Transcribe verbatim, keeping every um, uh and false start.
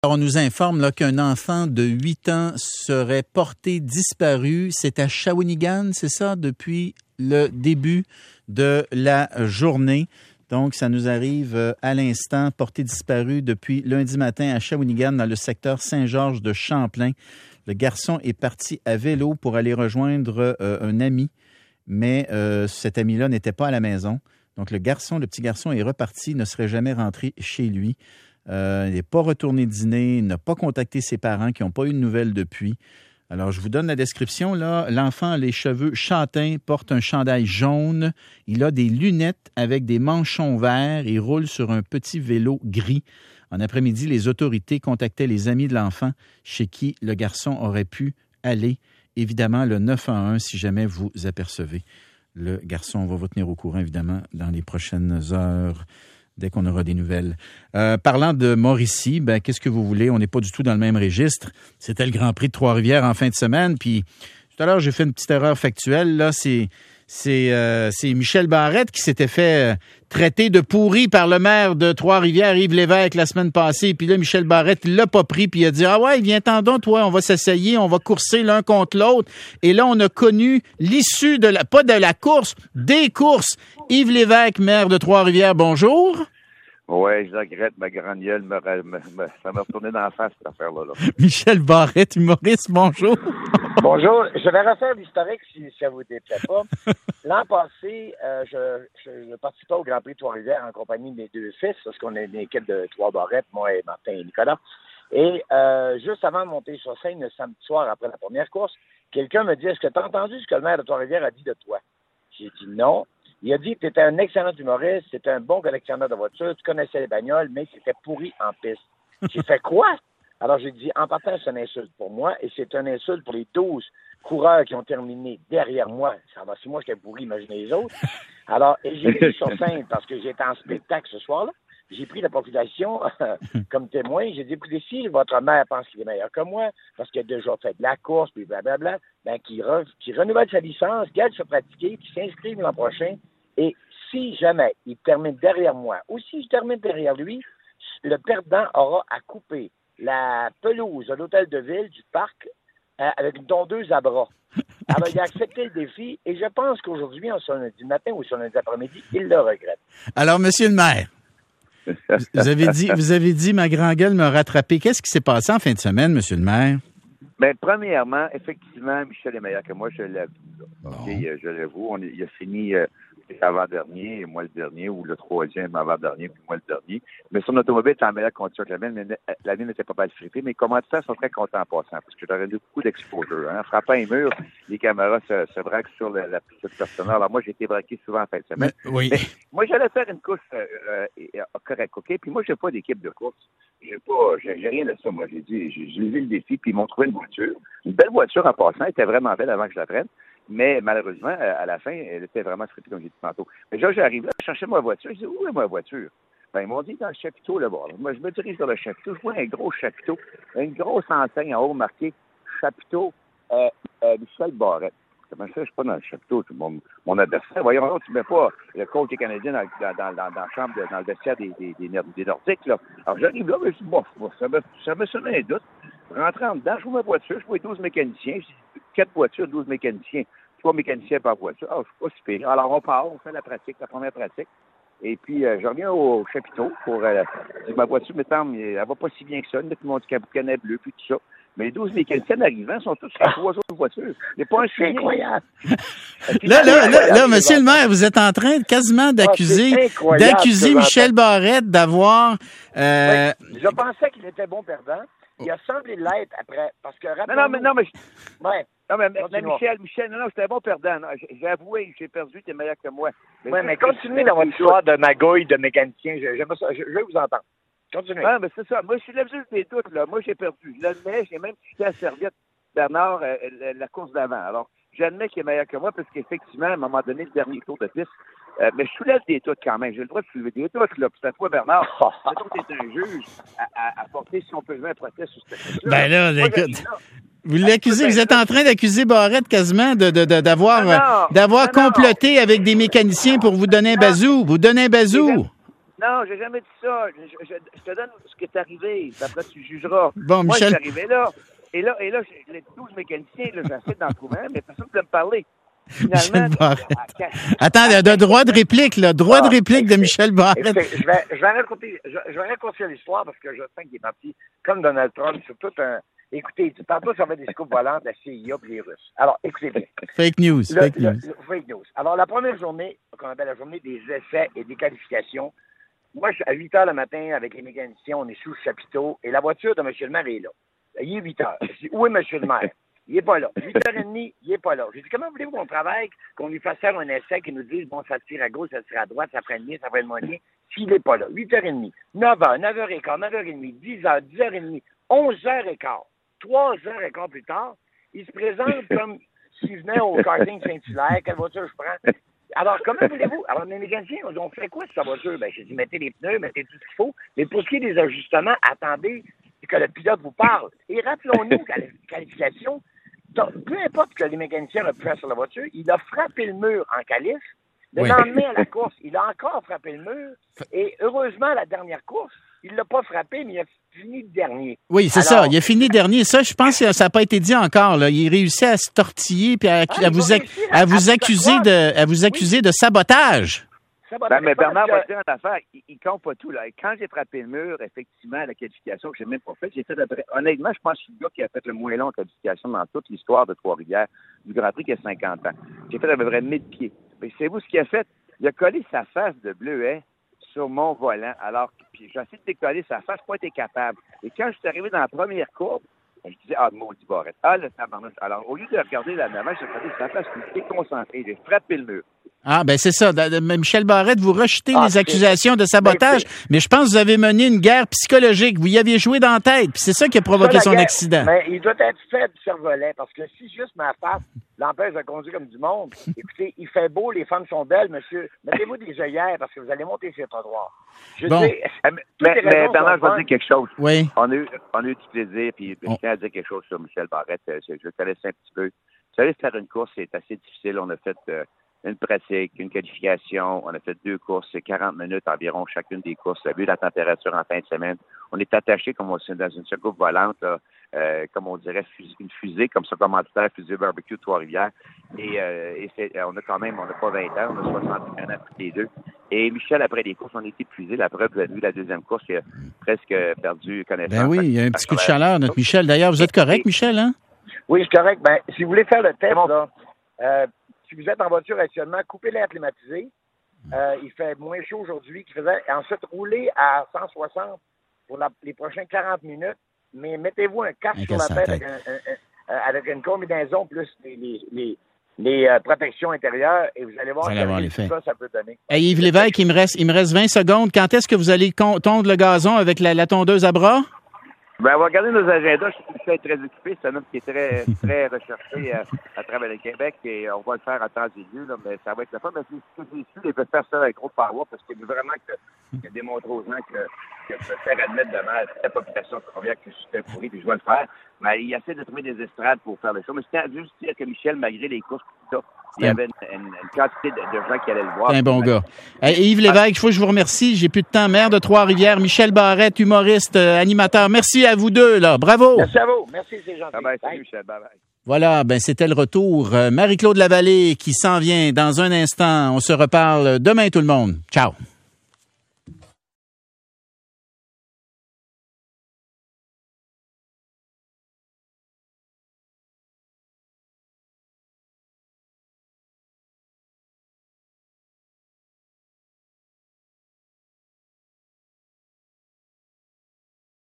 Alors, on nous informe là, qu'un enfant de huit ans serait porté disparu. C'est à Shawinigan, c'est ça, depuis le début de la journée. Donc, ça nous arrive à l'instant, porté disparu depuis lundi matin à Shawinigan, dans le secteur Saint-Georges de Champlain. Le garçon est parti à vélo pour aller rejoindre euh, un ami, mais euh, cet ami-là n'était pas à la maison. Donc, le garçon, le petit garçon est reparti, ne serait jamais rentré chez lui. Euh, il n'est pas retourné dîner, il n'a pas contacté ses parents qui n'ont pas eu de nouvelles depuis. Alors, je vous donne la description. Là, l'enfant a les cheveux châtains, porte un chandail jaune. Il a des lunettes avec des manchons verts et roule sur un petit vélo gris. En après-midi, les autorités contactaient les amis de l'enfant chez qui le garçon aurait pu aller. Évidemment, le neuf un un, si jamais vous apercevez le garçon. On va vous tenir au courant, évidemment, dans les prochaines heures, dès qu'on aura des nouvelles. Euh, parlant de Mauricie, ben, qu'est-ce que vous voulez? On n'est pas du tout dans le même registre. C'était le Grand Prix de Trois-Rivières en fin de semaine. Puis tout à l'heure, j'ai fait une petite erreur factuelle. Là, c'est, c'est, euh, c'est Michel Barrette qui s'était fait euh, traiter de pourri par le maire de Trois-Rivières, Yves Lévesque, la semaine passée. Puis là, Michel Barrette, il l'a pas pris. Puis il a dit, ah ouais, viens-t'en donc, toi, on va s'essayer, on va courser l'un contre l'autre. Et là, on a connu l'issue de la, pas de la course, des courses. Yves Lévesque, maire de Trois-Rivières, bonjour. Oui, je regrette, ma grande gueule, me, me, me, ça m'a retourné dans la face, cette affaire-là. Là. Michel Barrette, humoriste, bonjour. Bonjour, je vais refaire l'historique si, si ça vous déplaît pas. L'an passé, euh, je, je, je participais au Grand Prix de Trois-Rivières en compagnie de mes deux fils, parce qu'on est une équipe de trois Barrette, moi et Martin et Nicolas. Et euh, juste avant de monter sur scène le samedi soir après la première course, quelqu'un me dit, est-ce que tu as entendu ce que le maire de Trois-Rivières a dit de toi? J'ai dit non. Il a dit que tu étais un excellent humoriste, tu étais un bon collectionneur de voitures, tu connaissais les bagnoles, mais tu étais pourri en piste. J'ai fait quoi? Alors j'ai dit, en partant, c'est une insulte pour moi et c'est une insulte pour les douze coureurs qui ont terminé derrière moi. Ça va, si moi j'étais pourri, imaginez les autres. Alors, et j'ai pris sur scène parce que j'étais en spectacle ce soir-là. J'ai pris la population euh, comme témoin. J'ai dit, écoutez, si votre mère pense qu'il est meilleur que moi, parce qu'il a déjà fait de la course, puis blablabla, ben, qu'il, re, qu'il renouvelle sa licence, qu'il aille se pratiquer, qu'il s'inscrive l'an prochain. Et si jamais il termine derrière moi, ou si je termine derrière lui, le perdant aura à couper la pelouse de l'hôtel de ville, du parc, euh, avec une tondeuse à bras. Alors, il a accepté le défi, et je pense qu'aujourd'hui, sur lundi matin ou sur lundi après-midi, il le regrette. Alors, monsieur le maire, vous avez dit, vous avez dit, ma grand gueule m'a rattrapé. Qu'est-ce qui s'est passé en fin de semaine, monsieur le maire? Bien, premièrement, effectivement, Michel est meilleur que moi, je l'avoue. Bon. Okay, euh, je l'avoue, on, il a fini euh, l'avant-dernier, et moi le dernier, ou le troisième avant-dernier, puis moi le dernier. Mais son automobile était en meilleure condition que la mienne, mais la mienne n'était pas mal frippée. Mes commanditaires sont très contents en passant, parce que j'aurais eu beaucoup d'exposure. Hein. En frappant un mur, les caméras se, se braquent sur la, la petite personnelle. Alors moi, j'ai été braqué souvent en fin de semaine. Mais, oui. Mais, moi, j'allais faire une course euh, euh, correcte, OK? Puis moi, j'ai pas d'équipe de course. J'ai pas, j'ai, j'ai rien de ça, moi. J'ai dit, j'ai, j'ai levé le défi, puis ils m'ont trouvé une voiture. Une belle voiture en passant, elle était vraiment belle avant que je la prenne. Mais malheureusement, à la fin, elle était vraiment frippée, comme j'ai dit tantôt. Mais là, j'arrive là, je cherchais ma voiture. Je dis, où est ma voiture? Ben, ils m'ont dit dans le chapiteau, là-bas. Moi, je me dirige vers le chapiteau. Je vois un gros chapiteau, une grosse enseigne en haut marquée chapiteau euh, euh, Michel Barrette. Comment ça, je suis pas dans le chapiteau, mon, mon adversaire. Voyons, non, tu mets pas le coach des Canadiens dans, dans, dans, dans, dans la chambre, de, dans le vestiaire des, des, des, des Nordiques, là. Alors, j'arrive là, mais je dis, bon, ça me, ça me sonne un doute. Rentrant en dedans, je vois ma voiture, je vois douze mécaniciens. Quatre voitures, douze mécaniciens. Trois mécaniciens par voiture. Ah, oh, je suis pas super. Alors, on part, on fait la pratique, la première pratique. Et puis, euh, je reviens au chapiteau pour euh, ma voiture, me semble, elle va pas si bien que ça. Il y en a qui m'ont dit qu'elle boucanait bleu, puis tout ça. Mais les douze mécaniciens arrivant sont tous sur trois autres voitures. Il n'y a pas un suivi. Incroyable. Là, là, là, là, monsieur le maire, vous êtes en train quasiment d'accuser, ah, d'accuser Michel Barrette d'avoir... Euh... Oui, je pensais qu'il était bon perdant. Il a semblé l'être après, parce que... Non, non, mais... Non, mais... Ouais. Non, mais, mais Michel, Michel, non, non, j'étais un bon perdant. Non, j'ai, j'ai avoué, j'ai perdu, t'es meilleur que moi. Oui, mais, mais continuez dans votre histoire de magouille, de mécanicien. J'aime ça, je, je vais vous entendre. Continuez. Ah, mais c'est ça. Moi, je suis l'objet des doutes, là. Moi, j'ai perdu. Je l'admets, j'ai même quitté la serviette Bernard euh, la, la course d'avant. Alors, j'admets qu'il est meilleur que moi, parce qu'effectivement, à un moment donné, le dernier tour de piste, euh, mais je soulève des doutes quand même. J'ai le droit de soulever des doutes, là. Puis cette fois, Bernard, c'est toi, t'es un juge à, à, à porter, si on peut jouer un procès sur cette question. Ben là, moi, écoute... Vous l'accusez, vous êtes en train d'accuser Barrette quasiment de, de, de, d'avoir, non, non, d'avoir non, comploté non. avec des mécaniciens pour vous donner un bazou. Vous donnez un bazou. Non, j'ai jamais dit ça. Je, je, je te donne ce qui est arrivé. Après, tu jugeras. Bon, Moi, Michel... je suis arrivé là. Et là, et là les douze mécaniciens, là, j'essaie d'en trouver un, mais personne ne voulait me parler. Finalement, Michel Attends, il y a de droit de réplique, là. Droit ah, de réplique écoutez, de Michel Barrette. Écoutez, je vais, je vais raconter, je, je vais raconter l'histoire parce que je sens qu'il est parti comme Donald Trump sur tout un... Écoutez, tantôt, ça va des scoop volantes, la C I A et les Russes. Alors, écoutez bien. Fake news, le, fake le, news. Le, fake news. Alors, la première journée, qu'on appelle la journée des essais et des qualifications, moi, je suis à huit heures le matin avec les mécaniciens, on est sous le chapiteau, et la voiture de M. le maire est là. Il est huit heures. Je dis, où est M. le maire? Il n'est pas là. huit heures trente, il n'est pas là. J'ai dit, comment voulez-vous qu'on travaille, qu'on lui fasse faire un essai, qu'il nous dise, bon, ça tire à gauche, ça tire à droite, ça freine bien, ça freine moins bien, s'il n'est pas là? huit heures trente, neuf heures, neuf heures quinze, neuf heures trente, dix heures, dix heures trente, onze heures quinze. Trois heures et quart plus tard, il se présente comme s'il venait au karting Saint-Hilaire. Quelle voiture je prends? Alors, comment voulez-vous? Alors, les mécaniciens, ils ont fait quoi, cette voiture? Ben, j'ai dit, mettez les pneus, mettez tout ce qu'il faut. Mais pour ce qui est des ajustements, attendez que le pilote vous parle. Et rappelons-nous qu'à la qualification, peu importe que les mécaniciens ont pu faire sur la voiture, il a frappé le mur en qualif. Le oui. lendemain à la course, il a encore frappé le mur. Et heureusement, à la dernière course, il ne l'a pas frappé, mais il a fini dernier. Oui, c'est Alors, ça. Il a fini dernier. Ça, je pense que ça n'a pas été dit encore. Là. Il réussit à se tortiller et à, ah, à, vous, ac- à, à vous accuser de, à vous accuser oui. de sabotage. Ben, mais Bernard va dire une affaire, il, il compte pas tout. Là. Quand j'ai frappé le mur, effectivement, à la qualification que j'ai même pas faite, j'ai fait après. Honnêtement, je pense que je suis le gars qui a fait le moins long en qualification dans toute l'histoire de Trois-Rivières, du Grand Prix qui a cinquante ans. J'ai fait à peu près mille pieds. Mais c'est vous ce qu'il a fait? Il a collé sa face de bleuet sur mon volant. Alors, puis j'ai essayé de décoller sa face, pas été capable. Et quand je suis arrivé dans la première courbe, je disais, ah, maudit Barrette. Ah, le tabarnak. Alors, au lieu de regarder la navette, j'ai regardé sa face, je suis déconcentré. J'ai frappé le mur. Ah, ben c'est ça. Michel Barrette, vous rejetez ah, les accusations de sabotage, mais je pense que vous avez mené une guerre psychologique. Vous y aviez joué dans la tête, puis c'est ça qui a provoqué ça, son guerre, accident. Mais il doit être fait du cervelet, parce que si juste ma face l'empêche de conduire comme du monde, écoutez, il fait beau, les femmes sont belles, monsieur. Mettez-vous des œillères, parce que vous allez monter sur le trottoir. Je bon. sais, mais, mais, mais Bernard, je vais dire quelque chose. Oui. On a eu, on a eu du plaisir, puis je tiens à dire quelque chose sur Michel Barrette. Je, je le connaissais un petit peu. Vous savez, faire une course, c'est assez difficile. On a fait... Euh, une pratique, une qualification. On a fait deux courses, c'est quarante minutes environ chacune des courses. On a vu la température en fin de semaine. On est attaché comme on est dans une soucoupe volante, là, euh, comme on dirait une fusée, comme ça commanditaire fusée barbecue de Trois-Rivières. Et, euh, et c'est, on a quand même, on n'a pas vingt ans, on a soixante et un ans tous les deux. Et Michel, après les courses, on est épuisé. La preuve, vous avez vu la deuxième course, il a presque perdu connaissance. Ben oui, il y a un petit coup de chaleur, notre Michel. D'ailleurs, vous êtes correct, Michel, hein? Oui, je suis correct. Ben, si vous voulez faire le test, là, euh, si vous êtes en voiture actuellement, coupez l'air climatisé. Euh, il fait moins chaud aujourd'hui qu'il faisait. Et ensuite, roulez à cent soixante pour la, les prochains quarante minutes. Mais mettez-vous un casque un sur la tête avec, un, un, un, avec une combinaison plus les, les, les, les euh, protections intérieures et vous allez voir que ça, ça peut donner. Hey, Yves Lévesque, il me reste, il me reste vingt secondes. Quand est-ce que vous allez tondre le gazon avec la, la tondeuse à bras? Ben, on va regarder nos agendas. Je suis très occupé. C'est un homme qui est très, très recherché à, à travers le Québec et on va le faire à temps et lieu, là, mais ça va être le fun. Mais c'est ce que il peut faire ça avec gros power parce qu'il veut vraiment que, qu'il a démontré aux gens que, que se faire admettre devant la population de Trois-Rivières que je suis pourri puis je vais le faire. Mais il essaie de trouver des estrades pour faire les choses. Mais c'était juste dire que Michel, malgré les courses, tout ça, il y avait une, une, une quantité de, de gens qui allaient le voir. C'est un bon gars. Hey, Yves Lévesque, il faut que je vous remercie. J'ai plus de temps. Maire de Trois-Rivières, Michel Barrette, humoriste, euh, animateur. Merci à vous deux, là. Bravo. Merci à vous. Merci, c'est gentil. Bye bye, salut, Michel. Bye bye. Voilà, ben c'était le retour. Euh, Marie-Claude Lavallée qui s'en vient dans un instant. On se reparle demain, tout le monde. Ciao.